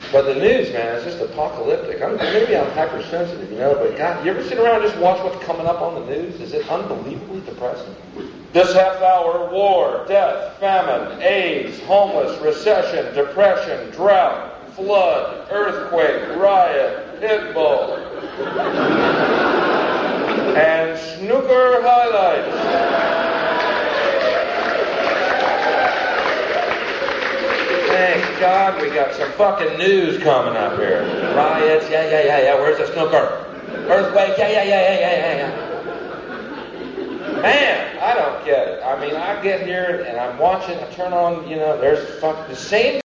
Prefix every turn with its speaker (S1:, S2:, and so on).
S1: But the news, man, is just apocalyptic. Maybe I'm hypersensitive, but God, you ever sit around and just watch what's coming up on the news? Is it unbelievably depressing? This half hour, war, death, famine, AIDS, homeless, recession, depression, drought, flood, earthquake, riot, pit bull, and snooker highlights. Thank God we got some fucking news coming up here. Riots, yeah. Where's the snooker? Earthquake, yeah. Man, I don't get it. I mean, I get here and I'm watching, I turn on, there's the same